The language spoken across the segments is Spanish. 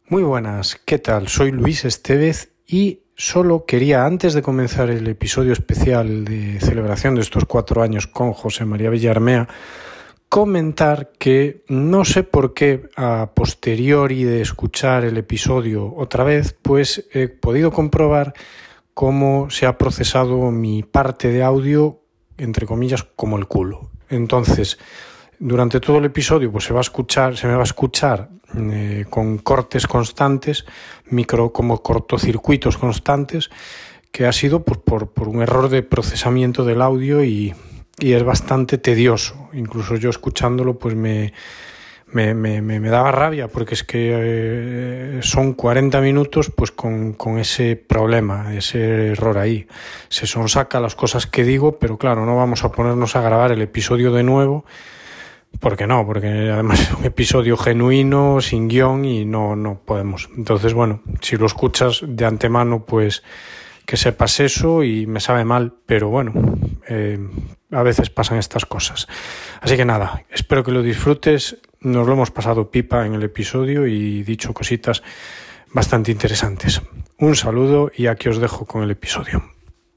Muy buenas, ¿qué tal? Soy Luis Estevez y solo quería, antes de comenzar el episodio especial de celebración de estos 4 años con José María Villarmea, comentar que no sé por qué, a posteriori de escuchar el episodio otra vez, pues he podido comprobar cómo se ha procesado mi parte de audio, entre comillas, como el culo. Entonces, durante todo el episodio pues se me va a escuchar con cortes constantes, como cortocircuitos constantes, que ha sido pues, por un error de procesamiento del audio y es bastante tedioso. Incluso yo escuchándolo pues me daba rabia, porque es que son 40 minutos pues con ese problema, ese error ahí. Se sonsaca las cosas que digo, pero claro, no vamos a ponernos a grabar el episodio de nuevo, porque no, porque además es un episodio genuino, sin guión, y no podemos. Entonces, bueno, si lo escuchas de antemano, pues que sepas eso, y me sabe mal, pero bueno, a veces pasan estas cosas. Así que nada, espero que lo disfrutes. Nos lo hemos pasado pipa en el episodio y dicho cositas bastante interesantes. Un saludo y aquí os dejo con el episodio.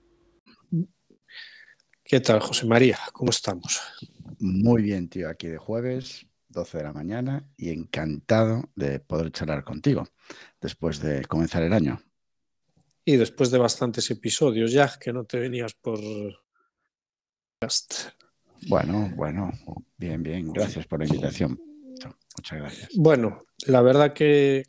¿Qué tal, José María? ¿Cómo estamos? Muy bien, tío, aquí de jueves, 12 de la mañana, y encantado de poder charlar contigo después de comenzar el año. Y después de bastantes episodios ya, que no te venías por podcast. Bueno, bien, gracias por la invitación. Muchas gracias. Bueno, la verdad que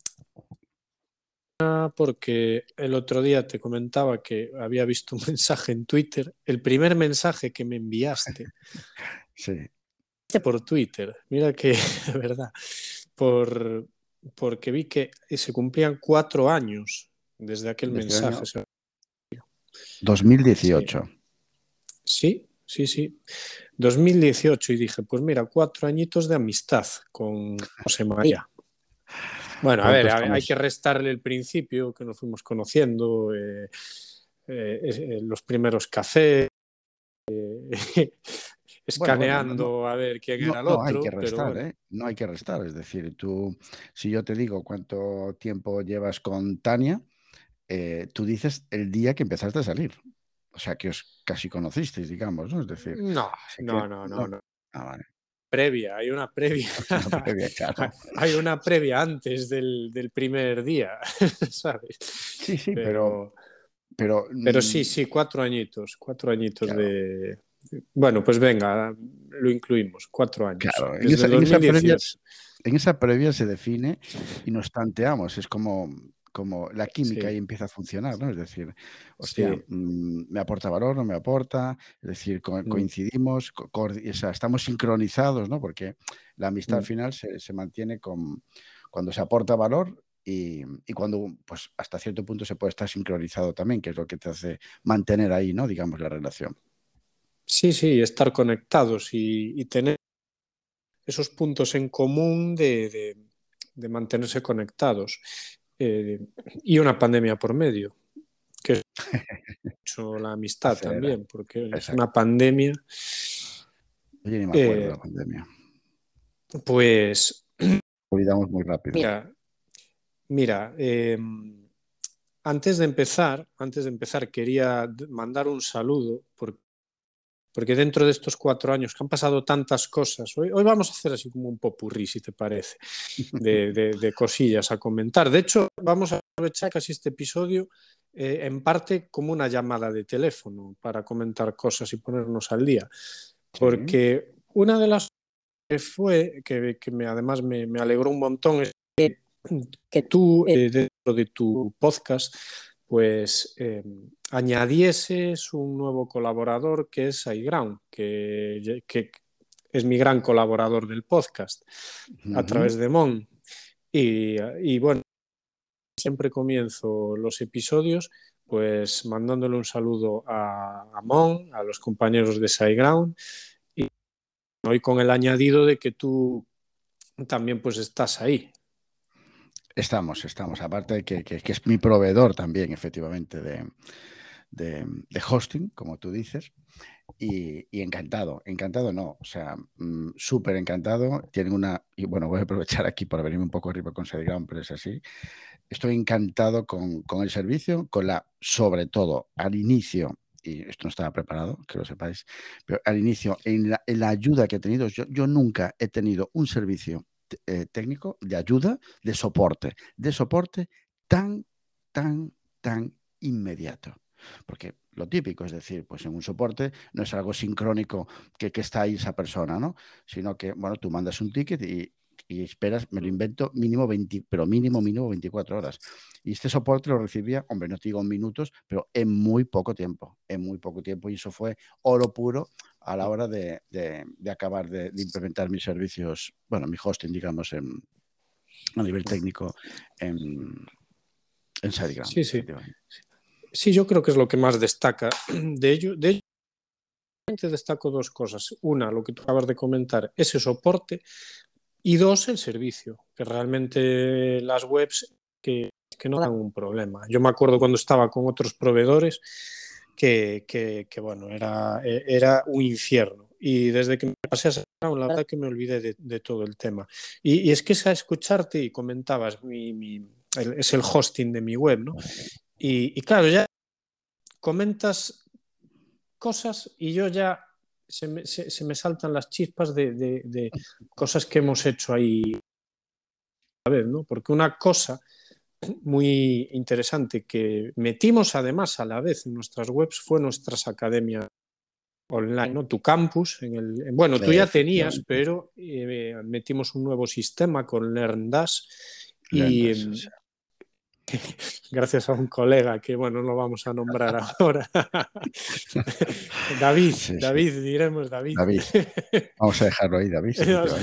porque el otro día te comentaba que había visto un mensaje en Twitter, el primer mensaje que me enviaste. Sí. Por Twitter, mira que, de verdad, porque vi que se cumplían 4 años desde aquel Desde el mensaje. año 2018. Sí, sí, sí. 2018, y dije, pues mira, 4 añitos de amistad con José María. Bueno, a ver, hay que restarle el principio que nos fuimos conociendo, los primeros cafés, escaneando a ver quién era el No hay que otro, pero restar, bueno. No hay que restar. Es decir, tú, si yo te digo cuánto tiempo llevas con Tania, tú dices el día que empezaste a salir. O sea, que os casi conocisteis, digamos, ¿no? Es decir, No. Ah, vale. Hay una previa. Una previa, claro. Hay una previa antes del primer día, ¿sabes? Sí, Pero sí, 4 añitos, claro, de... Bueno, pues venga, lo incluimos, 4 años, claro. desde el 2018. En esa previa se define y nos tanteamos. Es como la química Sí, ahí empieza a funcionar, ¿no? Es decir, hostia, sí. ¿me aporta valor, no me aporta? Es decir, coincidimos, o sea, estamos sincronizados, ¿no? Porque la amistad al final se mantiene cuando se aporta valor y cuando, pues, hasta cierto punto se puede estar sincronizado también, que es lo que te hace mantener ahí, ¿no? Digamos, la relación. Sí, estar conectados y tener esos puntos en común de mantenerse conectados. Y una pandemia por medio, que es mucho la amistad Acelera. también, porque es Exacto. una pandemia. Oye, ni me acuerdo de la pandemia. Pues Olvidamos muy rápido. mira, antes de empezar quería mandar un saludo porque dentro de estos 4 años que han pasado tantas cosas, hoy vamos a hacer así como un popurrí, si te parece, de cosillas a comentar. De hecho, vamos a aprovechar casi este episodio en parte como una llamada de teléfono para comentar cosas y ponernos al día. Sí. Porque una de las que fue, que además me alegró un montón, es que tú, dentro de tu podcast, pues añadieses un nuevo colaborador que es iGround, que es mi gran colaborador del podcast a través de Mon. Y bueno, siempre comienzo los episodios pues mandándole un saludo a Mon, a los compañeros de SiteGround, y hoy con el añadido de que tú también pues estás ahí. Estamos. Aparte de que es mi proveedor también, efectivamente, de hosting, como tú dices. Y encantado no, o sea, súper encantado. Tienen y bueno, voy a aprovechar aquí para venirme un poco arriba con SiteGround, pero es así. Estoy encantado con el servicio, sobre todo al inicio, y esto no estaba preparado, que lo sepáis, pero al inicio, en la ayuda que he tenido, yo nunca he tenido un servicio técnico de ayuda, de soporte tan, tan inmediato. Porque lo típico, es decir, pues en un soporte no es algo sincrónico que está ahí esa persona, ¿no? Sino que, bueno, tú mandas un ticket y esperas, me lo invento, mínimo 24 horas. Y este soporte lo recibía, hombre, no te digo en minutos, pero en muy poco tiempo, y eso fue oro puro a la hora de acabar de implementar mis servicios, bueno, mi hosting, digamos, a nivel técnico en SiteGround. Sí, sí. Sí, yo creo que es lo que más destaca de ello. De ello destaco dos cosas. Una, lo que tú acabas de comentar, ese soporte. Y dos, el servicio, que realmente las webs que no dan un problema. Yo me acuerdo cuando estaba con otros proveedores que bueno, era un infierno. Y desde que me pasé a SiteGround, la verdad que me olvidé de todo el tema. Y es que es a escucharte y comentabas, es el hosting de mi web, ¿no? Y claro, ya comentas cosas y yo ya se me saltan las chispas de cosas que hemos hecho ahí a vez, ¿no? Porque una cosa muy interesante que metimos además a la vez en nuestras webs fue nuestras academias online, ¿no? Tu campus, bueno, tú ya tenías, pero metimos un nuevo sistema con LearnDash y gracias a un colega que, bueno, no lo vamos a nombrar ahora. David, sí, David, sí. Diremos David. Vamos a dejarlo ahí, David.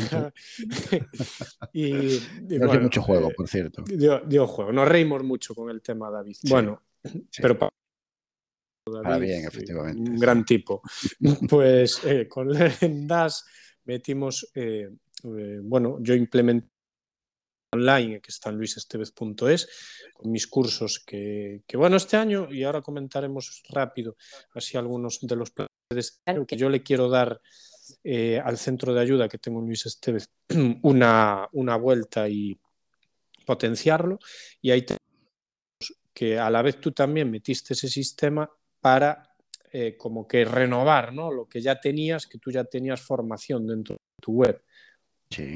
y bueno, dio mucho juego, por cierto. Dio juego. Nos reímos mucho con el tema, David. Sí, bueno, sí. Pero para bien, efectivamente. Un gran tipo. Pues con LearnDash metimos, bueno, yo implementé online, que está en luisestevez.es, con mis cursos que, bueno, este año, y ahora comentaremos rápido así algunos de los planes de este año, que yo le quiero dar al centro de ayuda que tengo en Luis Estevez una vuelta y potenciarlo, y ahí tenemos que a la vez tú también metiste ese sistema para como que renovar, ¿no? Lo que ya tenías, que tú ya tenías formación dentro de tu web. Sí.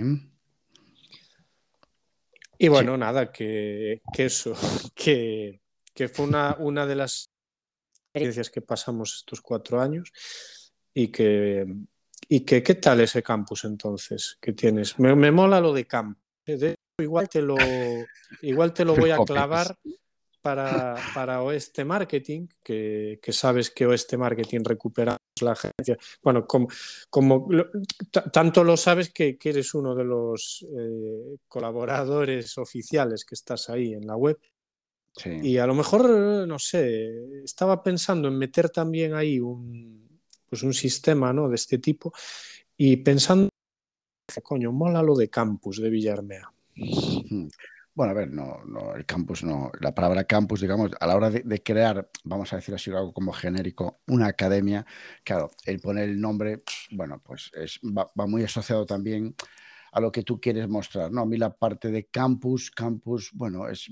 Y bueno, sí. Nada, que eso, que fue una de las experiencias que pasamos estos 4 años y que ¿qué tal ese campus entonces que tienes? Me mola lo de campus. De hecho, igual te lo voy a clavar para Oeste Marketing, que sabes que Oeste Marketing recuperamos la agencia. Bueno, tanto lo sabes que eres uno de los colaboradores oficiales que estás ahí en la web. Sí. Y a lo mejor, no sé, estaba pensando en meter también ahí un sistema, ¿no?, de este tipo, y pensando, coño, mola lo de campus de Villarmea. Bueno, a ver, no, el campus no. La palabra campus, digamos, a la hora de crear, vamos a decir así, algo como genérico, una academia, claro, el poner el nombre, bueno, pues va muy asociado también a lo que tú quieres mostrar, ¿no? A mí la parte de campus, bueno, es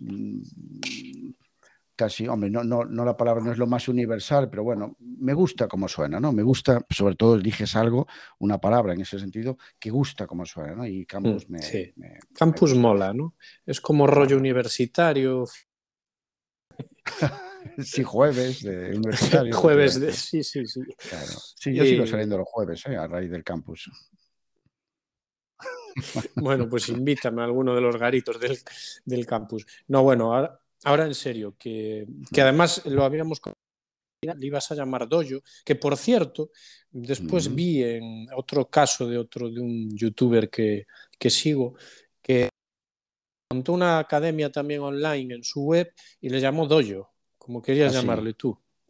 casi, hombre, no la palabra no es lo más universal, pero bueno, me gusta cómo suena, ¿no? Me gusta, sobre todo eliges algo, una palabra en ese sentido, que gusta cómo suena, ¿no? Y campus sí. Campus mola, ¿no? Es como rollo universitario. Sí, jueves de universitario. Jueves sí. Claro. Sí, yo sigo saliendo los jueves, a raíz del campus. Bueno, pues invítame a alguno de los garitos del campus. No, bueno, ahora en serio, que además lo habíamos le ibas a llamar Dojo, que por cierto, después vi en otro caso de un youtuber que sigo, que montó una academia también online en su web y le llamó Dojo, como querías llamarle tú.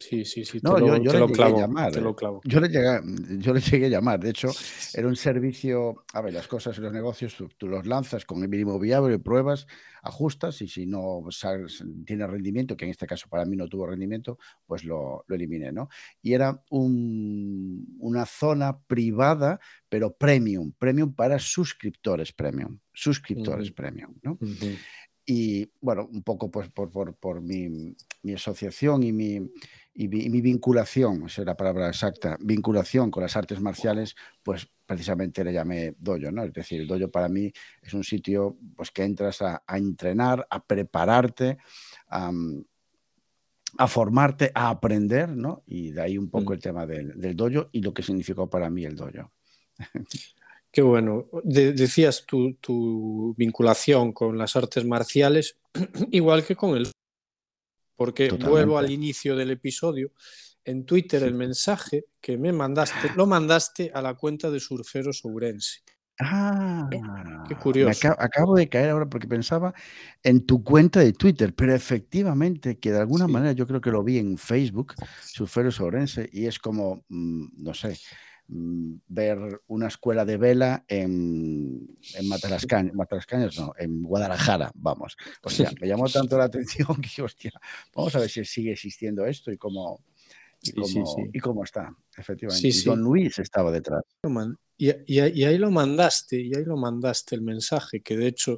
Sí, sí, sí, No, yo te le lo llegué a clavo, llamar. te lo clavo. Yo le llegué a llamar. De hecho, era un servicio. A ver, las cosas en los negocios, tú los lanzas con el mínimo viable, pruebas, ajustas y si no tiene rendimiento, que en este caso para mí no tuvo rendimiento, pues lo eliminé, ¿no? Y era una zona privada, pero premium para suscriptores Ujú, premium, ¿no? ujú, Y bueno, un poco pues por mi asociación y mi vinculación, esa es la palabra exacta, vinculación con las artes marciales, pues precisamente le llamé dojo, ¿no? Es decir, el dojo para mí es un sitio pues que entras a entrenar, a prepararte, a, a formarte, a aprender, ¿no? Y de ahí un poco ujú. el tema del dojo y lo que significó para mí el dojo. Qué bueno. Decías tu vinculación con las artes marciales, igual que con el... Porque vuelvo Totalmente. al inicio del episodio. En Twitter el mensaje que me mandaste, lo mandaste a la cuenta de Surferos Ourense. Qué curioso. Acabo de caer ahora porque pensaba en tu cuenta de Twitter, pero efectivamente que de alguna Sí, manera yo creo que lo vi en Facebook, Surferos Ourense, y es como, no sé, ver una escuela de vela en Matalascañas no, en Guadalajara, vamos. O sea, me llamó tanto la atención que, hostia, vamos a ver si sigue existiendo esto y cómo, y sí, sí, cómo, sí. y cómo está, Sí, efectivamente. Y Don sí. Luis estaba detrás. Y ahí lo mandaste el mensaje, que de hecho,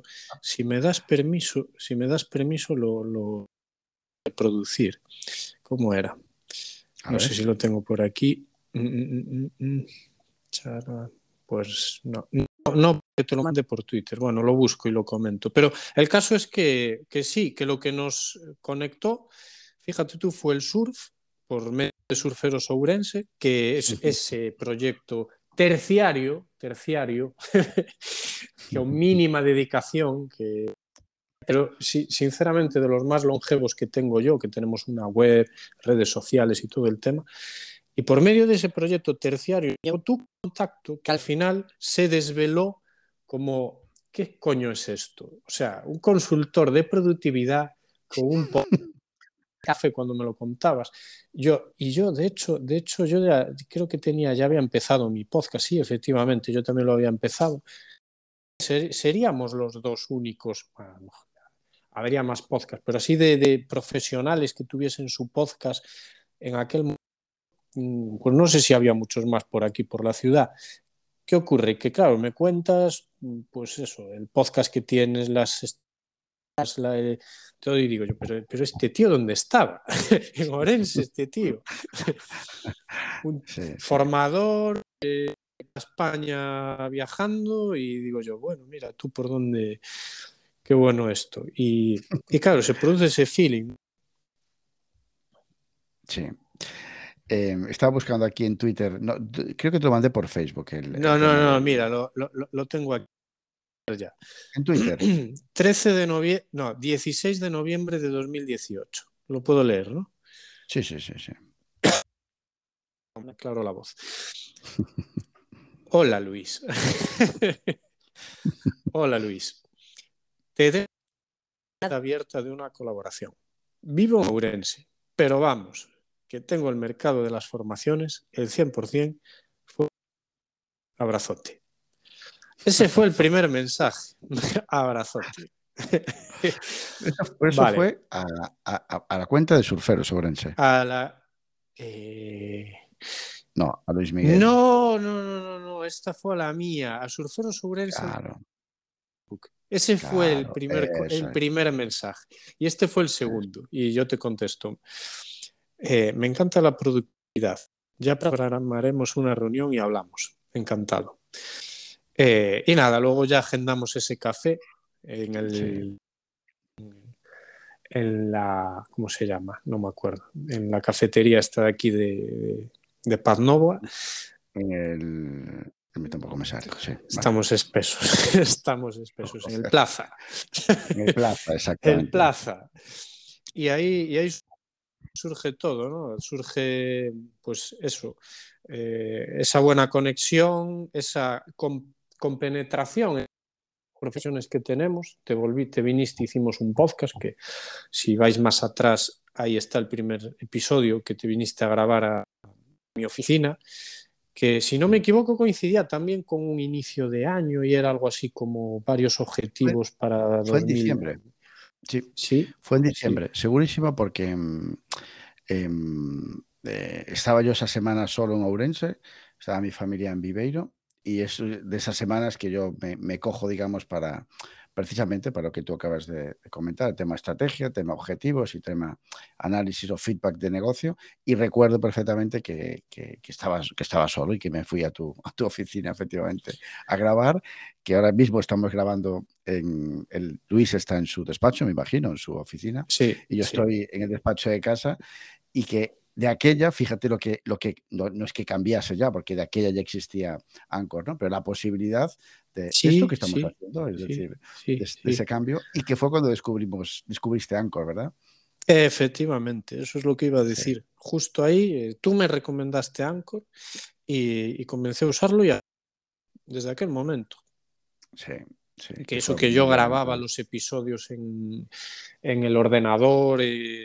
si me das permiso, lo reproducir. ¿Cómo era? A No sé ver. si lo tengo por aquí. Chara, pues no, no, que te lo mande por Twitter. Bueno, lo busco y lo comento. Pero el caso es que sí, que lo que nos conectó, fíjate tú, fue el surf por medio de Surferos Ourense, que es ese proyecto terciario, que con mínima dedicación, pero sí, sinceramente de los más longevos que tengo yo, que tenemos una web, redes sociales y todo el tema. Y por medio de ese proyecto terciario, tu contacto, que al final se desveló como, ¿qué coño es esto? O sea, un consultor de productividad con un café cuando me lo contabas. Yo, de hecho, yo ya creo que ya había empezado mi podcast, sí, efectivamente, yo también lo había empezado. Seríamos los dos únicos, bueno, habría más podcasts, pero así de profesionales que tuviesen su podcast en aquel momento, pues no sé si había muchos más por aquí, por la ciudad. ¿Qué ocurre? Que claro, me cuentas, pues eso, el podcast que tienes, todo, y digo yo, pero este tío, ¿dónde estaba? En Orense, este tío. Un Sí, sí. formador a España viajando y digo yo, bueno, mira, tú por dónde, qué bueno esto. Y claro, se produce ese feeling. Sí. Estaba buscando aquí en Twitter, no, creo que te lo mandé por Facebook el No, no, tema no, del... mira, lo tengo aquí ya. En Twitter. 13 de noviembre, no, 16 de noviembre de 2018. Lo puedo leer, ¿no? Sí, sí, sí, sí. Me aclaro la voz. Hola, Luis. Hola, Luis. Te doy la abierta de una colaboración. Vivo en Ourense, pero vamos, que tengo el mercado de las formaciones, el 100%, fue abrazote. Ese fue el primer mensaje. Abrazote. Eso Vale. fue a la cuenta de Surferos Ourense. A la... eh, No, a Luis Miguel. No, no, no, no, no, esta fue la mía, a Surferos Ourense en Claro, Facebook. Ese fue claro, eso el es. primer mensaje y este fue el segundo y yo te contesto. Me encanta la productividad. Ya programaremos una reunión y hablamos. Encantado. Y nada, luego ya agendamos ese café en Sí. en la, ¿cómo se llama? No me acuerdo. En la cafetería esta de aquí de Paz Nova. En el... A mí tampoco me sale, sí, vale. Estamos espesos, estamos espesos. En el Plaza. En el Plaza, El exactamente. Plaza. Y ahí surge todo, ¿no? Surge, pues eso, esa buena conexión, esa compenetración en las profesiones que tenemos. Te viniste, hicimos un podcast que si vais más atrás ahí está el primer episodio que te viniste a grabar a mi oficina, que si no me equivoco coincidía también con un inicio de año y era algo así como varios Fue, objetivos para fue en 2000. diciembre, sí, Sí, fue en sí, diciembre, segurísimo, porque estaba yo esa semana solo en Ourense, estaba mi familia en Viveiro, y es de esas semanas que yo me cojo, digamos, para precisamente para lo que tú acabas de comentar, el tema estrategia, tema objetivos y tema análisis o feedback de negocio. Y recuerdo perfectamente que estaba solo y que me fui a tu oficina, efectivamente, a grabar, que ahora mismo estamos grabando Luis está en su despacho, me imagino, en su oficina, sí, y yo sí. estoy en el despacho de casa, y que de aquella, fíjate no es que cambiase ya, porque de aquella ya existía Anchor, ¿no? Pero la posibilidad de esto Sí, que estamos sí, haciendo, es sí, decir, sí, de sí. ese cambio, y que fue cuando descubriste Anchor, ¿verdad? Efectivamente, eso es lo que iba a Sí, decir. Justo ahí, tú me recomendaste Anchor y comencé a usarlo ya desde aquel momento. sí, sí, Que que eso fue que muy yo bueno. grababa los episodios en el ordenador,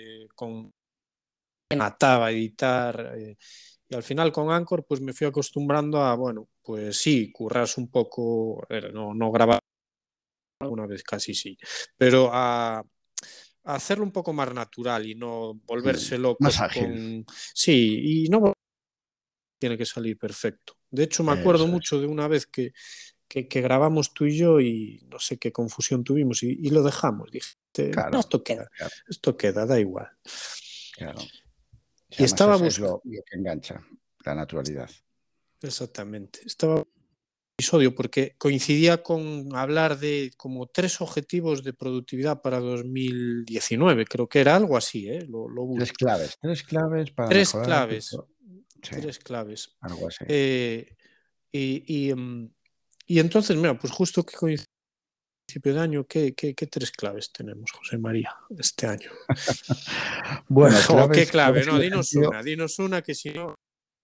mataba a editar. Y al final con Anchor pues me fui acostumbrando a, bueno, pues sí, curras un poco, no, no grabar una vez casi sí, pero a hacerlo un poco más natural y no volverse Más locos ágil, con... Sí, y no tiene que salir perfecto. De hecho, me acuerdo eso es. mucho de una vez que grabamos tú y yo y no sé qué confusión tuvimos y lo dejamos. Dije, "No, Claro, claro, esto queda, da igual". claro. Y Y además estaba es buscando, lo que engancha, la naturalidad. exactamente, estaba episodio porque coincidía con hablar de como 3 objetivos de productividad para 2019, creo que era algo así, ¿eh? Lo busco. Tres claves para Tres mejorar claves, sí, tres claves. algo así. Eh, y, y, mm, y entonces, mira, pues justo que coincide principio de año, ¿qué 3 claves tenemos, José María, este año? Bueno, ¿O qué claves clave? No, en el sentido dinos una que si no...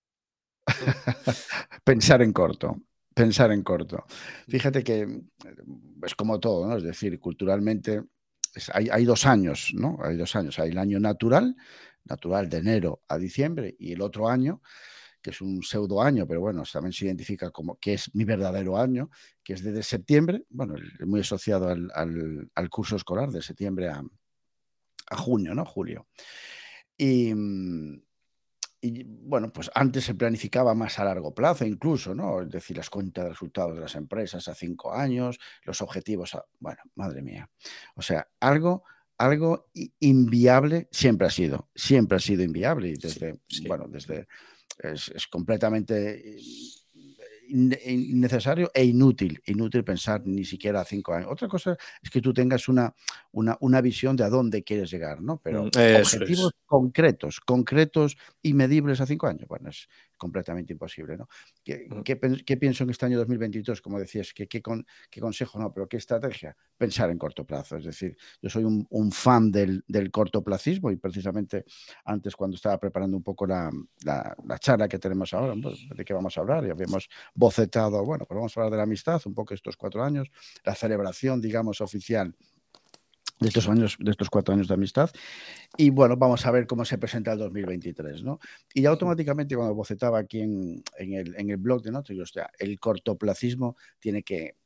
pensar en corto, pensar en corto. Fíjate que es como todo, ¿no? Es decir, culturalmente hay 2 años, ¿no? Hay 2 años. Hay el año natural de enero a diciembre, y el otro año, que es un pseudo año, pero bueno, también se identifica como que es mi verdadero año, que es desde septiembre, bueno, muy asociado al curso escolar, de septiembre a junio, ¿no? Julio. Y, bueno, pues antes se planificaba más a largo plazo incluso, ¿no? Es decir, las cuentas de resultados de las empresas a 5 años, los objetivos bueno, madre mía. O sea, algo inviable siempre ha sido inviable, y Sí, desde, sí. bueno, es completamente innecesario e inútil pensar ni siquiera a 5 años. Otra cosa es que tú tengas una visión de a dónde quieres llegar, ¿no? Pero Eso objetivos es. concretos y medibles a 5 años, bueno, es completamente imposible, ¿no? ¿Qué pienso en este año 2022? Como decías, ¿qué consejo, no? Pero ¿qué estrategia? Pensar en corto plazo. Es decir, yo soy un fan del cortoplacismo, y precisamente antes, cuando estaba preparando un poco la charla que tenemos ahora, pues, de qué vamos a hablar, y habíamos bocetado, bueno, pues vamos a hablar de la amistad, un poco estos 4 años, la celebración, digamos, oficial de estos años, de estos 4 años de amistad. Y bueno, vamos a ver cómo se presenta el 2023, ¿no? Y ya automáticamente, cuando bocetaba aquí en el blog de notas, digo, hostia, el cortoplacismo tiene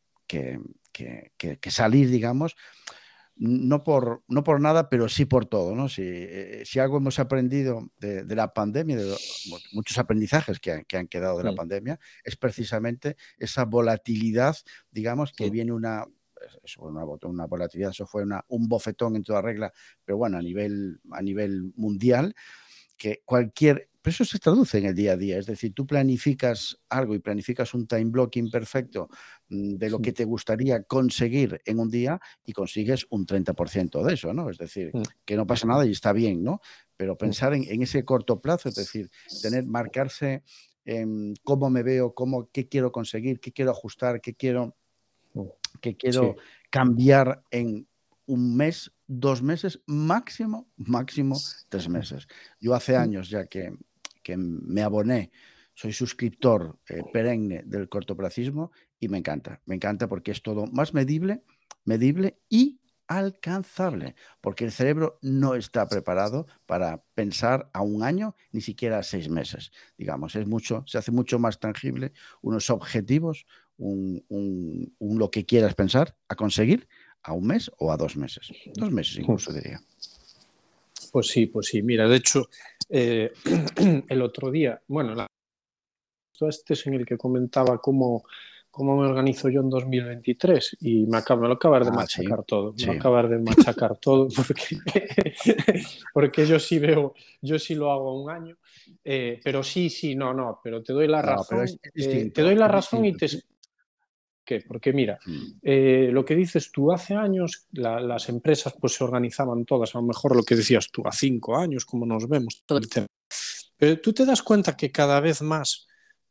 que salir, digamos, no por nada, pero sí por todo, ¿no? Si algo hemos aprendido de la pandemia, muchos aprendizajes que han quedado de la pandemia, es precisamente esa volatilidad, digamos, que viene una volatilidad, eso fue un bofetón en toda regla, pero bueno, a nivel mundial, pero eso se traduce en el día a día. Es decir, tú planificas algo y planificas un time blocking perfecto, de lo que te gustaría conseguir en un día, y consigues un 30% de eso, ¿no? Es decir, que no pasa nada y está bien, ¿no? Pero pensar en ese corto plazo, es decir, marcarse cómo me veo, qué quiero conseguir, qué quiero ajustar, qué quiero Sí. cambiar en un mes, 2 meses, máximo 3 meses. Yo hace años ya que me aboné, soy suscriptor perenne del cortoplacismo, y me encanta porque es todo más medible y alcanzable, porque el cerebro no está preparado para pensar a un año, ni siquiera a 6 meses. Digamos, se hace mucho más tangible unos objetivos, lo que quieras pensar, a conseguir a un mes o a 2 meses. 2 meses incluso, diría. Pues sí. Mira, de hecho, el otro día, bueno, este es en el que comentaba cómo me organizo yo en 2023 y me lo acabas de machacar todo. Me lo acabas de machacar todo porque yo sí lo hago a un año. Pero no, pero te doy la razón. Pero es distinto, te doy la razón y te explico qué. Porque mira, lo que dices tú, hace años las empresas pues se organizaban todas, a lo mejor lo que decías tú, a 5 años, como nos vemos, todo el tema. Pero tú te das cuenta que cada vez más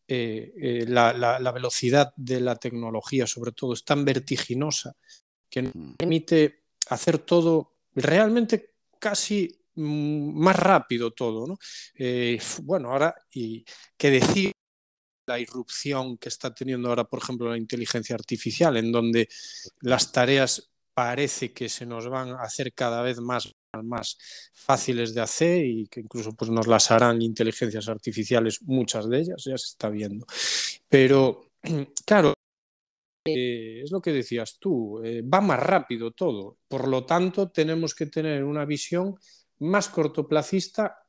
la velocidad de la tecnología, sobre todo, es tan vertiginosa que nos permite hacer todo realmente casi más rápido todo, ¿no? Bueno, ahora, y qué decir la irrupción que está teniendo ahora, por ejemplo, la inteligencia artificial, en donde las tareas parece que se nos van a hacer cada vez más fáciles de hacer y que incluso pues, nos las harán inteligencias artificiales, muchas de ellas, ya se está viendo. Pero, claro, es lo que decías tú, va más rápido todo. Por lo tanto, tenemos que tener una visión más cortoplacista.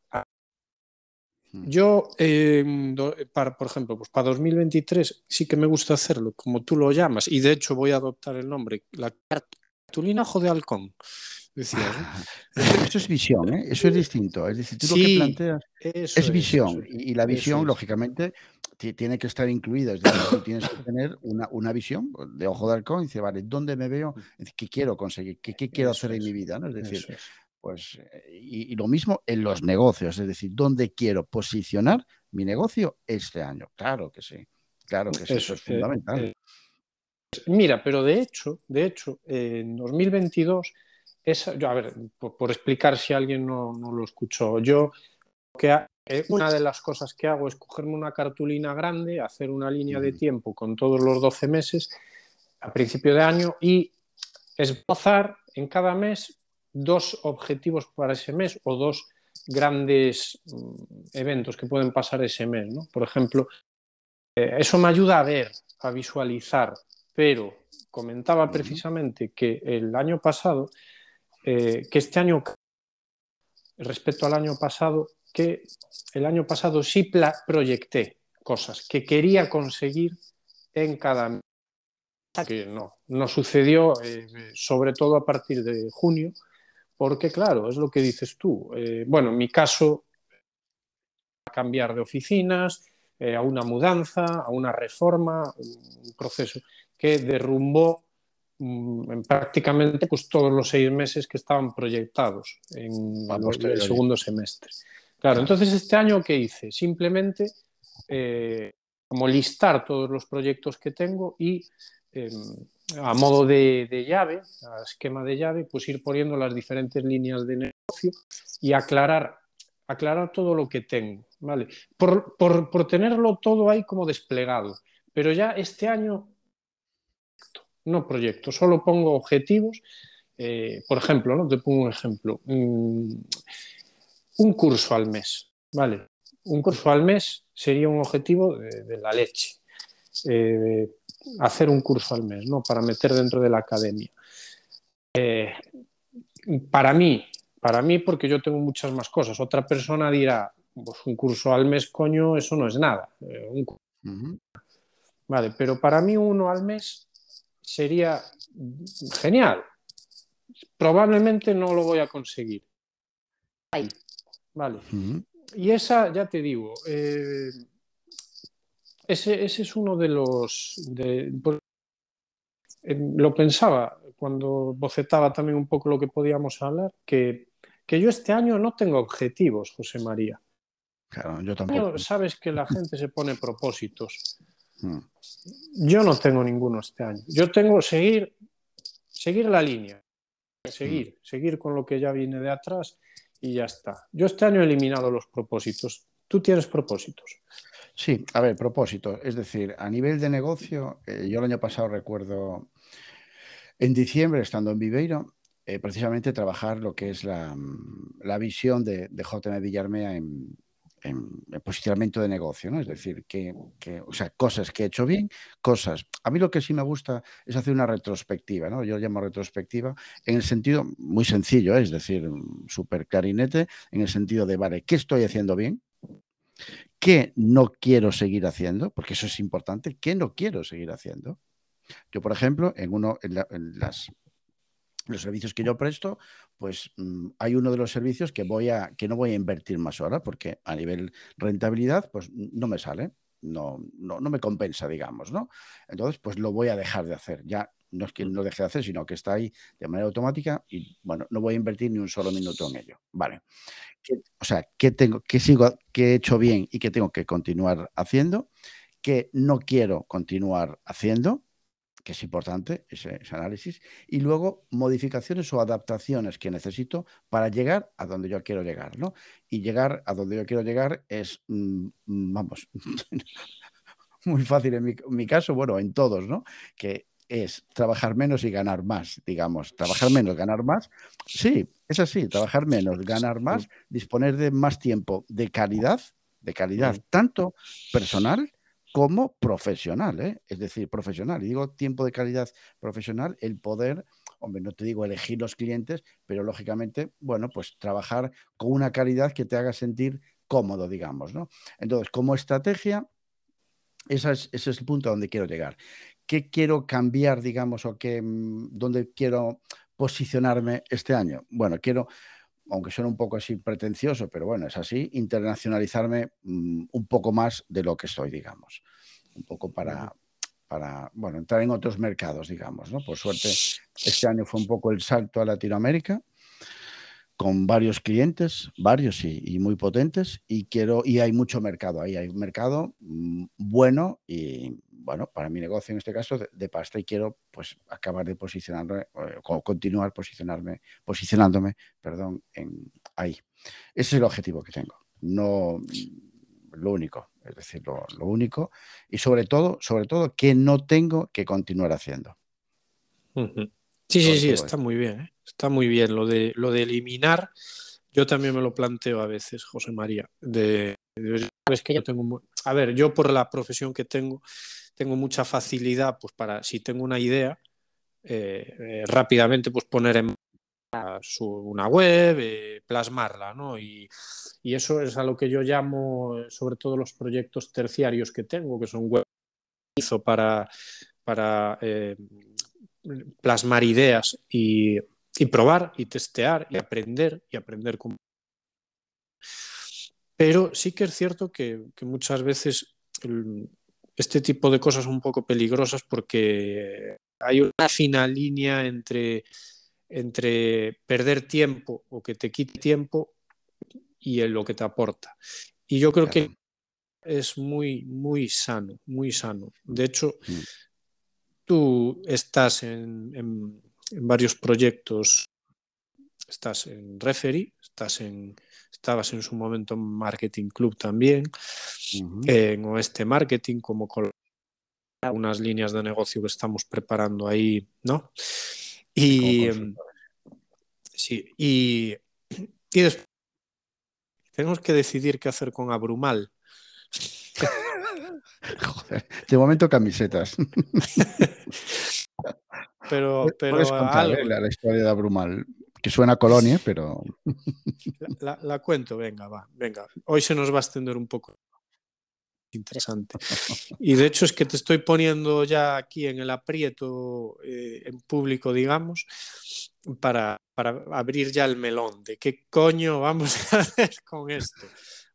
Yo, por ejemplo, pues para 2023 sí que me gusta hacerlo, como tú lo llamas, y de hecho voy a adoptar el nombre, la cartulina ojo de halcón, decías, ¿no? Eso es visión, ¿eh? Eso es distinto. Es decir, tú lo que planteas es visión, y la visión, lógicamente, tiene que estar incluida. Es decir, tú tienes que tener una visión de ojo de halcón y decir, vale, ¿dónde me veo? ¿Qué quiero conseguir? ¿Qué quiero hacer en mi vida? ¿no? Es decir, pues, y lo mismo en los negocios, es decir, ¿dónde quiero posicionar mi negocio este año? Claro que sí, eso es fundamental. Mira, pero de hecho, en 2022, a ver, por explicar si alguien no lo escuchó, una de las cosas que hago es cogerme una cartulina grande, hacer una línea de tiempo con todos los 12 meses a principio de año y esbozar en cada mes 2 objetivos para ese mes o 2 grandes eventos que pueden pasar ese mes, ¿no? Por ejemplo, eso me ayuda a ver, a visualizar, pero comentaba precisamente que el año pasado, que este año, respecto al año pasado, que el año pasado sí proyecté cosas que quería conseguir en cada mes, que no sucedió, sobre todo a partir de junio, porque claro, es lo que dices tú. Bueno, en mi caso, cambiar de oficinas, a una mudanza, a una reforma, un proceso que derrumbó prácticamente pues, todos los 6 meses que estaban proyectados en el segundo semestre. Claro, entonces este año, ¿qué hice? Simplemente como listar todos los proyectos que tengo y a modo de llave, a esquema de llave, pues ir poniendo las diferentes líneas de negocio y aclarar todo lo que tengo, ¿vale? Por tenerlo todo ahí como desplegado. Pero ya este año no proyecto, solo pongo objetivos. Por ejemplo, ¿no? Te pongo un ejemplo. Un curso al mes, ¿vale? Un curso al mes sería un objetivo de la leche. Hacer un curso al mes, ¿no? Para meter dentro de la academia. Para mí, porque yo tengo muchas más cosas. Otra persona dirá, pues un curso al mes, coño, eso no es nada. Vale, pero para mí uno al mes sería genial. Probablemente no lo voy a conseguir. Vale. Y esa, ya te digo, ese es uno de los... lo pensaba cuando bocetaba también un poco lo que podíamos hablar, que yo este año no tengo objetivos, José María. Claro, yo tampoco. Sabes que la gente se pone propósitos. Yo no tengo ninguno este año. Yo tengo seguir la línea, seguir con lo que ya viene de atrás y ya está. Yo este año he eliminado los propósitos. ¿Tú tienes propósitos? Sí, a ver, propósito. Es decir, a nivel de negocio, yo el año pasado recuerdo, en diciembre, estando en Viveiro, precisamente trabajar lo que es la visión de JM Villarmea en posicionamiento de negocio, ¿no? Es decir, o sea, cosas que he hecho bien, cosas. A mí lo que sí me gusta es hacer una retrospectiva, ¿no? Yo lo llamo retrospectiva en el sentido muy sencillo, es decir, súper clarinete, en el sentido de, vale, ¿qué estoy haciendo bien? ¿Qué no quiero seguir haciendo? Porque eso es importante. ¿Qué no quiero seguir haciendo? Yo, por ejemplo, en los servicios que yo presto, pues hay uno de los servicios que no voy a invertir más ahora porque a nivel rentabilidad, pues no me sale, no me compensa, digamos, ¿no? Entonces, pues lo voy a dejar de hacer. Ya no es que no deje de hacer, sino que está ahí de manera automática y, bueno, no voy a invertir ni un solo minuto en ello. Vale. O sea, ¿qué he hecho bien y qué tengo que continuar haciendo? ¿Qué no quiero continuar haciendo? Que es importante ese análisis, y luego modificaciones o adaptaciones que necesito para llegar a donde yo quiero llegar, ¿no? Y llegar a donde yo quiero llegar es, vamos, muy fácil en mi caso, bueno, en todos, ¿no? Que es trabajar menos y ganar más, digamos. Trabajar menos, ganar más. Sí, es así, trabajar menos, ganar más, disponer de más tiempo de calidad, tanto personal como profesional, ¿eh? Es decir, profesional. Y digo tiempo de calidad profesional, el poder, hombre, no te digo elegir los clientes, pero lógicamente, bueno, pues trabajar con una calidad que te haga sentir cómodo, digamos, ¿no? Entonces, como estrategia, ese es el punto a donde quiero llegar. ¿Qué quiero cambiar, digamos, o dónde quiero posicionarme este año? Bueno, quiero, aunque suene un poco así pretencioso, pero bueno, es así, internacionalizarme un poco más de lo que soy, digamos. Un poco para, bueno, entrar en otros mercados, digamos, ¿no? Por suerte, este año fue un poco el salto a Latinoamérica, con varios clientes, varios y muy potentes, y hay mucho mercado ahí, hay un mercado bueno y, bueno, para mi negocio en este caso de pasta, y quiero pues acabar de posicionarme, continuar posicionándome, perdón, ahí. Ese es el objetivo que tengo, no lo único, es decir, lo único, y sobre todo, que no tengo que continuar haciendo. Sí, sí, Sobre sí, todo está eso. muy bien, ¿eh? Está muy bien. Lo de eliminar, yo también me lo planteo a veces, José María. Es que yo tengo, a ver, yo por la profesión que tengo mucha facilidad, pues para, si tengo una idea, rápidamente pues poner en una web, plasmarla, ¿no? Y eso es a lo que yo llamo, sobre todo los proyectos terciarios que tengo, que son web para plasmar ideas y probar y testear y aprender cómo. Pero sí que es cierto que muchas veces este tipo de cosas son un poco peligrosas porque hay una fina línea entre perder tiempo o que te quite tiempo y lo que te aporta. Y yo creo que Claro. es muy, muy sano, muy sano. De hecho, tú estás en varios proyectos, estás en Referee, estabas en su momento en Marketing Club también, en Oeste Marketing, como con unas líneas de negocio que estamos preparando ahí, ¿no? Sí, como Y consultor. sí, y después tenemos que decidir qué hacer con Abrumal. Joder, de momento camisetas. Puedes Pero contar algo, la historia de Abrumal, que suena a colonia, pero la cuento, venga, va, venga. Hoy se nos va a extender un poco interesante. Y de hecho es que te estoy poniendo ya aquí en el aprieto en público, digamos, para abrir ya el melón de qué coño vamos a hacer con esto.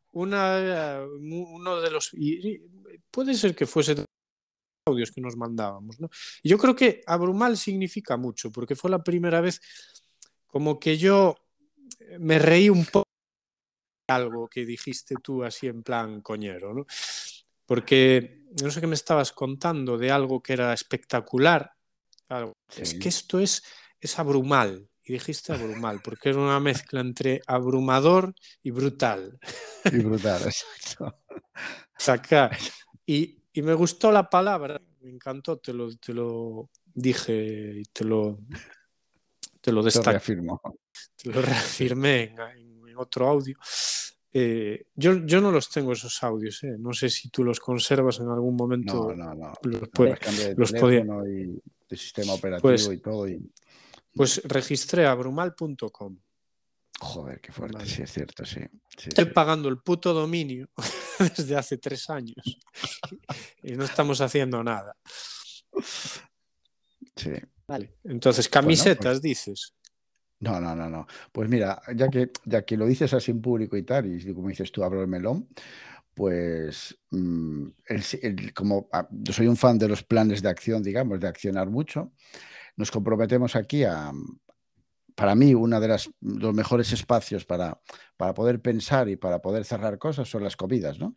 Uno de los... puede ser que fuese audios que nos mandábamos, ¿no? Y yo creo que Abrumal significa mucho, porque fue la primera vez como que yo me reí un poco de algo que dijiste tú así en plan coñero, ¿no? Porque no sé qué me estabas contando de algo que era espectacular. Algo. Es que sí, esto es abrumal. Y dijiste abrumal, porque era una mezcla entre abrumador y brutal. y brutal, exacto. Acá. Y me gustó la palabra, me encantó, te lo dije y te lo Te destaqué, reafirmo. te lo reafirmé en otro audio. Yo no los tengo esos audios, no sé si tú los conservas en algún momento. No. Los, Además cambié de los podía. teléfono y de sistema operativo y Pues, todo. pues registré a brumal.com. Joder, qué fuerte, Vale. sí, es cierto, sí. Estoy pagando el puto dominio desde hace 3 años y no estamos haciendo nada. Sí. Vale. Entonces, camisetas, dices. No. Pues mira, ya que lo dices así en público y tal, y como dices tú, abro el melón, pues como yo soy un fan de los planes de acción, digamos, de accionar mucho, nos comprometemos aquí para mí, uno de los mejores espacios para poder pensar y para poder cerrar cosas son las comidas, ¿no?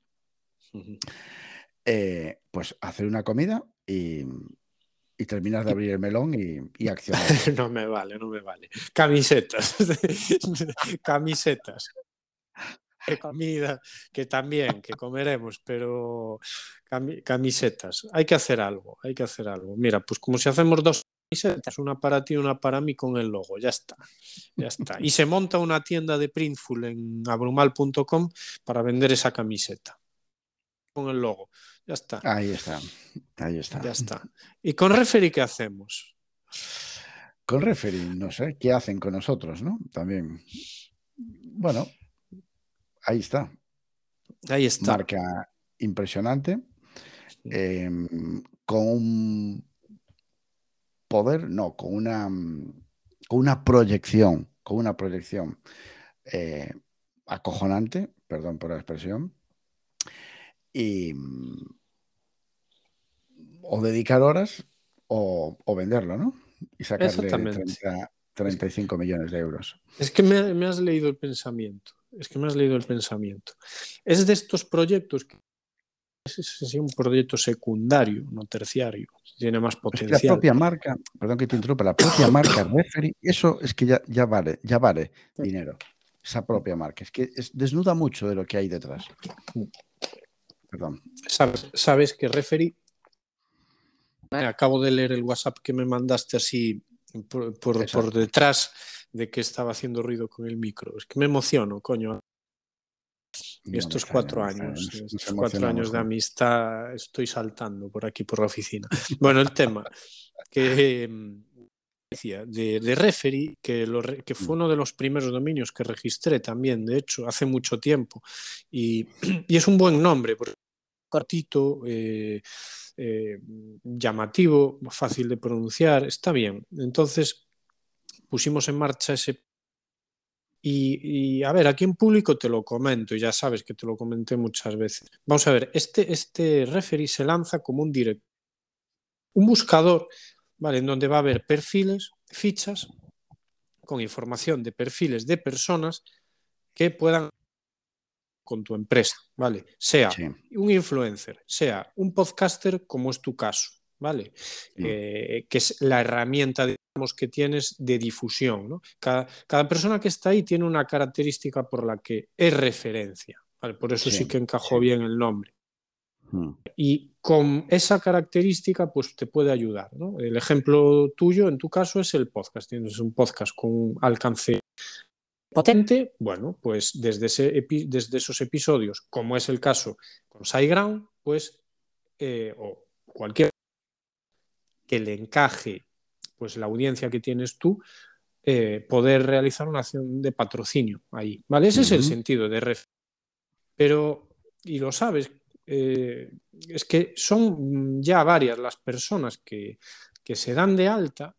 Pues hacer una comida y terminar de abrir el melón y accionar. No me vale. Camisetas. Camisetas. De comida, que también, que comeremos, pero camisetas. Hay que hacer algo. Mira, pues como si hacemos 2 camisetas, una para ti y una para mí con el logo, ya está. Y se monta una tienda de Printful en abrumal.com para vender esa camiseta con el logo, ya está. Ahí está. Ya está. ¿Y con Referee qué hacemos? Con Referee, no sé, ¿qué hacen con nosotros, no? También. Bueno, ahí está. Marca impresionante, con un poder, no, con una proyección, acojonante, perdón por la expresión, y o dedicar horas o venderlo, ¿no? Y sacarle 35 millones de euros. Es que me has leído el pensamiento. Es de estos proyectos que es un proyecto secundario, no terciario. Tiene más potencial. Es que la propia marca, perdón que te interrumpa, la propia marca Referee, eso es que ya vale dinero. Esa propia marca. Es que desnuda mucho de lo que hay detrás. Perdón. Sabes que Referee, acabo de leer el WhatsApp que me mandaste así por detrás de que estaba haciendo ruido con el micro. Es que me emociono, coño. Estos 4 años, estos 4 años de amistad, estoy saltando por aquí, por la oficina. Bueno, el tema que decía de Referee, que fue uno de los primeros dominios que registré también, de hecho, hace mucho tiempo. Y es un buen nombre, porque es cortito, llamativo, fácil de pronunciar, está bien. Entonces pusimos en marcha ese. Y a ver, aquí en público te lo comento, y ya sabes que te lo comenté muchas veces. Vamos a ver, este Referee se lanza como un buscador, ¿vale? En donde va a haber perfiles, fichas, con información de perfiles de personas que puedan con tu empresa, ¿vale? Sea un influencer, sea un podcaster, como es tu caso, ¿vale? Que es la herramienta, digamos, que tienes de difusión, ¿no? Cada persona que está ahí tiene una característica por la que es referencia, ¿vale? Por eso sí que encajó bien el nombre. Y con esa característica, pues te puede ayudar, ¿no? El ejemplo tuyo, en tu caso, es el podcast. Tienes un podcast con un alcance potente, bueno, pues desde esos episodios, como es el caso con SiteGround, pues, o cualquier que le encaje pues la audiencia que tienes tú, poder realizar una acción de patrocinio ahí, ¿vale? Ese es el sentido de Referee. Pero, y lo sabes, es que son ya varias las personas que se dan de alta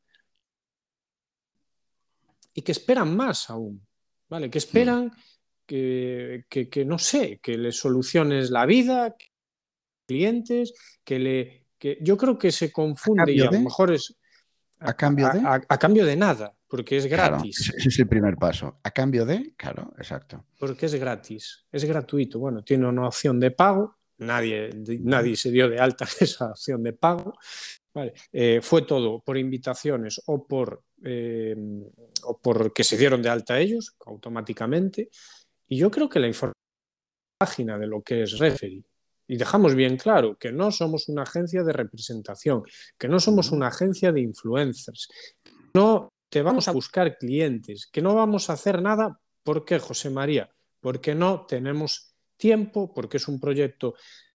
y que esperan más aún, ¿vale? Que esperan que no sé, que les soluciones la vida, clientes, que yo creo que se confunde y a lo mejor es ¿A cambio de? A cambio de nada, porque es gratis. Claro, ese es el primer paso. A cambio de, claro, exacto. Porque es gratis, es gratuito. Bueno, tiene una opción de pago, nadie se dio de alta en esa opción de pago. Vale. Fue todo por invitaciones o por que se dieron de alta ellos automáticamente. Y yo creo que la información página de lo que es Referee. Y dejamos bien claro que no somos una agencia de representación, que no somos una agencia de influencers. No te vamos a buscar clientes, que no vamos a hacer nada. ¿Por qué, José María? Porque no tenemos tiempo, porque es un proyecto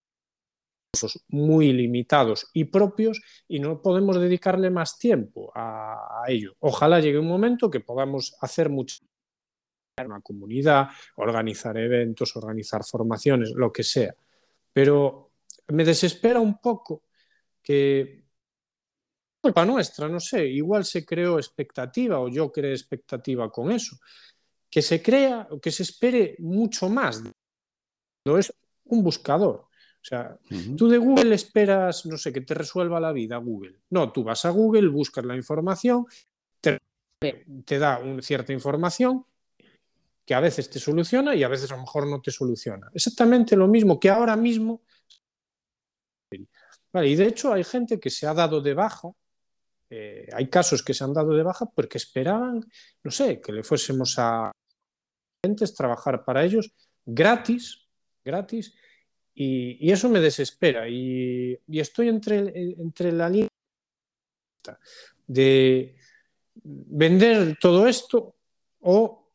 muy limitados y propios y no podemos dedicarle más tiempo a ello. Ojalá llegue un momento que podamos hacer mucho, una comunidad, organizar eventos, organizar formaciones, lo que sea. Pero me desespera un poco que, culpa nuestra, no sé, igual se creó expectativa o yo creé expectativa con eso, que se crea o que se espere mucho más. No es un buscador. O sea, tú de Google esperas, no sé, que te resuelva la vida Google. No, tú vas a Google, buscas la información, te da cierta información que a veces te soluciona y a veces a lo mejor no te soluciona. Exactamente lo mismo que ahora mismo. Vale, y de hecho hay gente que se ha dado de baja, hay casos que se han dado de baja porque esperaban, no sé, que le fuésemos a trabajar para ellos gratis, gratis, y eso me desespera. Y estoy entre la línea de vender todo esto o,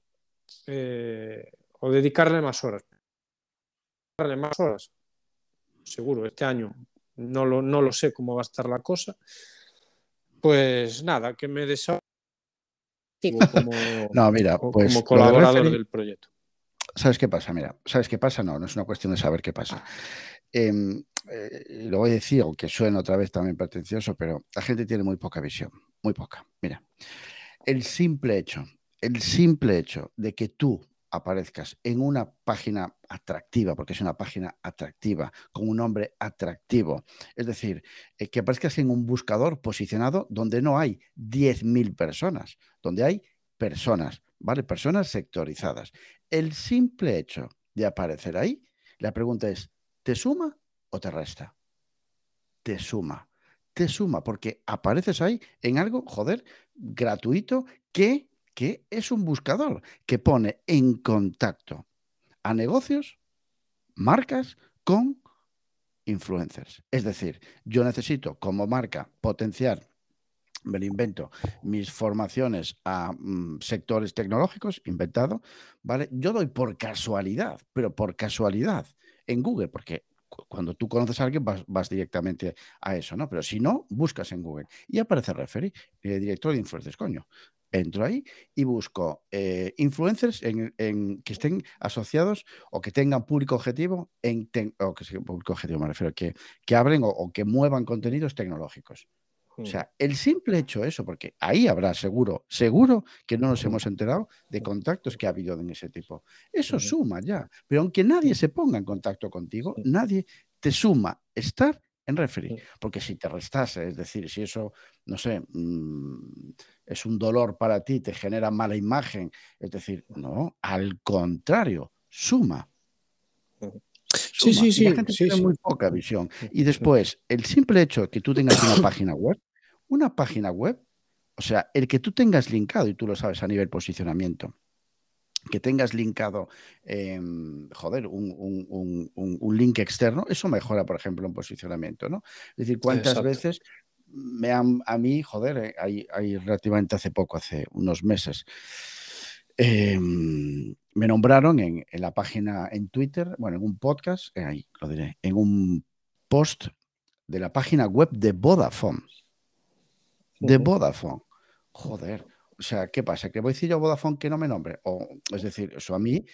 o dedicarle más horas. Dedicarle más horas, seguro, este año no lo sé cómo va a estar la cosa. Pues nada, que me desahogo No, mira, como pues lo de colaborador referee, del proyecto. ¿sabes qué pasa? Mira, ¿sabes qué pasa? No, no es una cuestión de saber qué pasa. Lo voy a decir, aunque suene otra vez también pretencioso, pero la gente tiene muy poca visión, muy poca. Mira, el simple hecho, el simple hecho de que tú aparezcas en una página atractiva, porque es una página atractiva, con un nombre atractivo, es decir, que aparezcas en un buscador posicionado donde no hay 10.000 personas, donde hay personas, ¿vale? Personas sectorizadas. El simple hecho de aparecer ahí, la pregunta es, ¿te suma o te resta? Te suma. Te suma porque apareces ahí en algo, joder, gratuito que es un buscador que pone en contacto a negocios, marcas con influencers. Es decir, yo necesito como marca potenciar, me lo invento, mis formaciones a sectores tecnológicos, inventado, ¿vale? Yo doy por casualidad, pero por casualidad en Google, porque cuando tú conoces a alguien vas directamente a eso, ¿no? Pero si no, buscas en Google y aparece referee, director de influencers, coño. Entro ahí y busco influencers que estén asociados o que tengan público objetivo, o que sea público objetivo, me refiero, que hablen o que muevan contenidos tecnológicos. O sea, el simple hecho eso, porque ahí habrá seguro que no nos hemos enterado de contactos que ha habido en ese tipo. Eso suma ya. Pero aunque nadie se ponga en contacto contigo, nadie te suma estar en referee. Porque si te restase, es decir, si eso, no sé, es un dolor para ti, te genera mala imagen, es decir, no, al contrario, suma. Sí, Suma. sí, Y la sí, gente sí, tiene sí. muy poca visión. Y después, el simple hecho de que tú tengas una página web, o sea, el que tú tengas linkado, y tú lo sabes a nivel posicionamiento, que tengas linkado, joder, un link externo, eso mejora, por ejemplo, en posicionamiento, ¿no? Es decir, cuántas Exacto. veces a mí, joder, hay relativamente hace poco, hace unos meses, me nombraron en la página, en Twitter, bueno, en un podcast, ahí lo diré, en un post de la página web de Vodafone. De Vodafone. Joder. O sea, ¿qué pasa? ¿Que voy a decir yo a Vodafone que no me nombre? Es decir, eso a mí,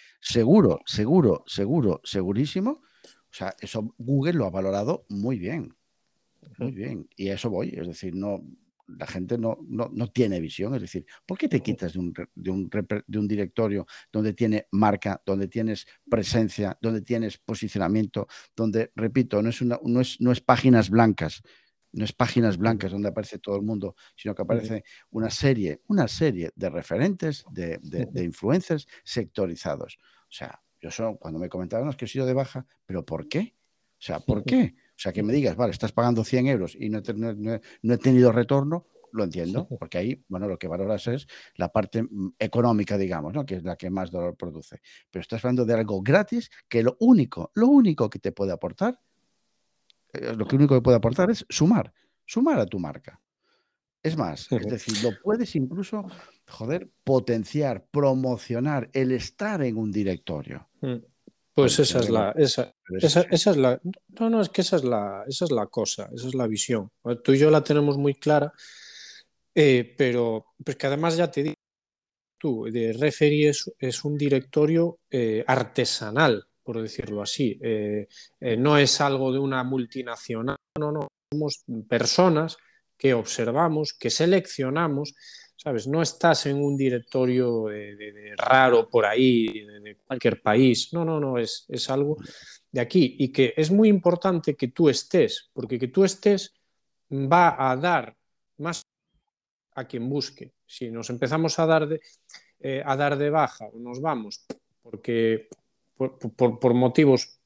segurísimo. O sea, eso Google lo ha valorado muy bien. Muy bien. Y a eso voy. Es decir, no, la gente no tiene visión. Es decir, ¿por qué te quitas de un directorio donde tiene marca, donde tienes presencia, donde tienes posicionamiento, donde, repito, no es páginas blancas? No es páginas blancas donde aparece todo el mundo, sino que aparece una serie de referentes, de influencers sectorizados. O sea, cuando me comentaron que he sido de baja, ¿pero por qué? O sea, ¿por qué? O sea, que me digas, vale, estás pagando 100 euros y no he tenido retorno, lo entiendo, porque ahí, bueno, lo que valoras es la parte económica, digamos, ¿no? Que es la que más dolor produce. Pero estás hablando de algo gratis que lo único que te puede aportar, lo único que puede aportar es sumar a tu marca. Es más, es decir, lo puedes incluso, potenciar, promocionar el estar en un directorio. Pues esa es la, no, es que esa es la cosa, esa es la visión. Tú y yo la tenemos muy clara, pero pues que además ya te digo, tú, de referee es un directorio artesanal, por decirlo así. No es algo de una multinacional, no, somos personas que observamos, que seleccionamos, ¿sabes? No estás en un directorio de raro por ahí, de cualquier país, no, es algo de aquí y que es muy importante que tú estés, porque que tú estés va a dar más a quien busque. Si nos empezamos a dar de baja o nos vamos porque por motivos,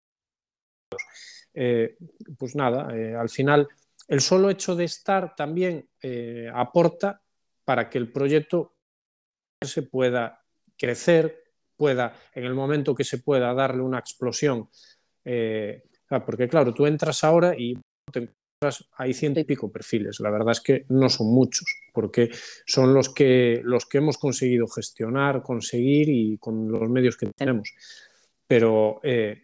pues nada, al final el solo hecho de estar también aporta para que el proyecto se pueda crecer, pueda, en el momento que se pueda darle una explosión, porque claro, tú entras ahora y te hay 100 y pico perfiles. La verdad es que no son muchos, porque son los que hemos conseguido gestionar, conseguir y con los medios que tenemos. Pero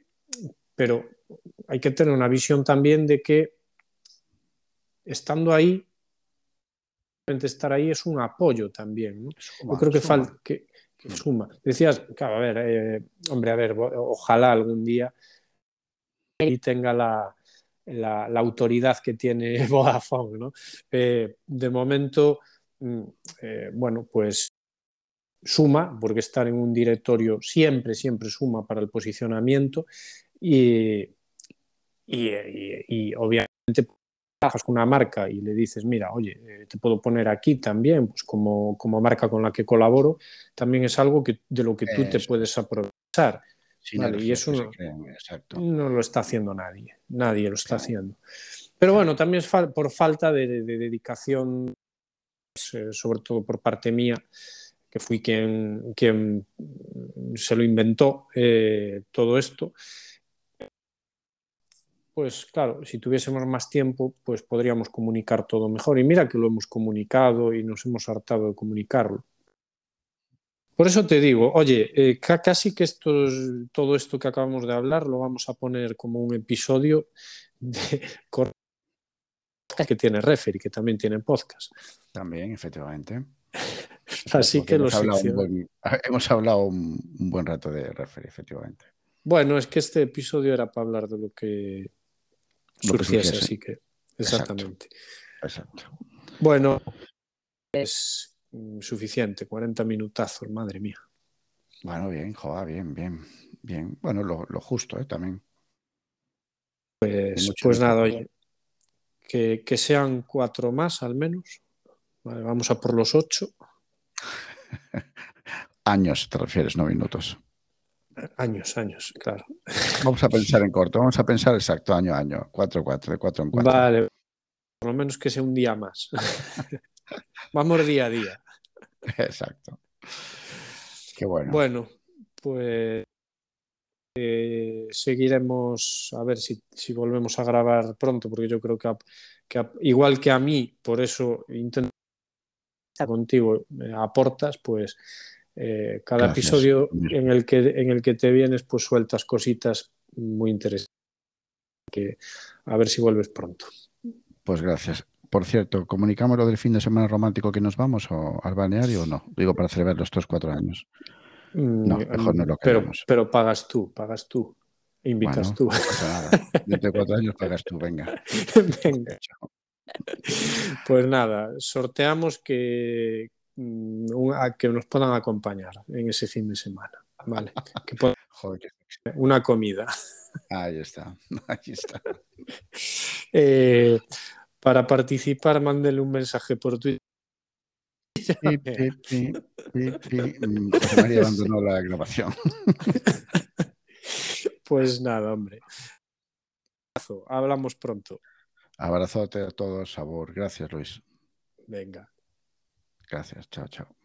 hay que tener una visión también de que estando ahí, estar ahí es un apoyo también, ¿no? Suma, Yo creo que suma. falta que suma. Decías, claro, a ver, hombre, a ver, ojalá algún día y tenga la autoridad que tiene Vodafone, ¿no? De momento, bueno, pues suma, porque estar en un directorio siempre suma para el posicionamiento y obviamente trabajas con una marca y le dices, mira, oye, te puedo poner aquí también, pues como marca con la que colaboro, también es algo de lo que tú te Eso puedes es. aprovechar. Vale, y Sinergias eso que se crean, exacto. no lo está haciendo nadie lo está Claro, haciendo. Pero claro. bueno, también es por falta de dedicación, sobre todo por parte mía, que fui quien se lo inventó todo esto. Pues claro, si tuviésemos más tiempo, pues podríamos comunicar todo mejor. Y mira que lo hemos comunicado y nos hemos hartado de comunicarlo. Por eso te digo, oye, casi que todo esto que acabamos de hablar lo vamos a poner como un episodio de que tiene Referee, que también tiene podcast. También, efectivamente. Así Porque que lo hemos hablado un buen rato de referee, efectivamente. Bueno, es que este episodio era para hablar de lo que Lo que surgiese, surgiese. así que Exacto. exactamente. Exacto. Bueno, es suficiente, 40 minutazos, madre mía. Bueno, bien, joder, bien. Bueno, lo justo, también. Hay mucho Pues de qué nada, hablar. oye, que sean 4 más al menos. Vale, vamos a por los 8. Años, te refieres, no minutos. Años, claro. Vamos a pensar en corto, vamos a pensar exacto, año a año, 4-4, de 4 en 4. Vale, por lo menos que sea un día más. Vamos día a día. Exacto. Qué bueno. Bueno, pues seguiremos a ver si volvemos a grabar pronto, porque yo creo que igual que a mí, por eso intento contigo, aportas, pues cada Gracias. episodio en el que te vienes, pues sueltas cositas muy interesantes. Que a ver si vuelves pronto. Pues gracias. Por cierto, ¿comunicamos lo del fin de semana romántico que nos vamos o al balneario o no? Digo, para celebrar los 4 años. No, mejor no lo callamos. Pero pagas tú. Invitas Bueno, tú. no pasa nada. Dentro de 4 años pagas tú, venga. Venga. Pues nada, sorteamos a que nos puedan acompañar en ese fin de semana. Vale. Que Joder, una comida. ahí está, ahí está. Para participar, mándele un mensaje por Twitter. José María abandonó la grabación. Pues nada, hombre. Hablamos pronto. Abrazote a todos, sabor. Gracias, Luis. Venga. Gracias, chao, chao.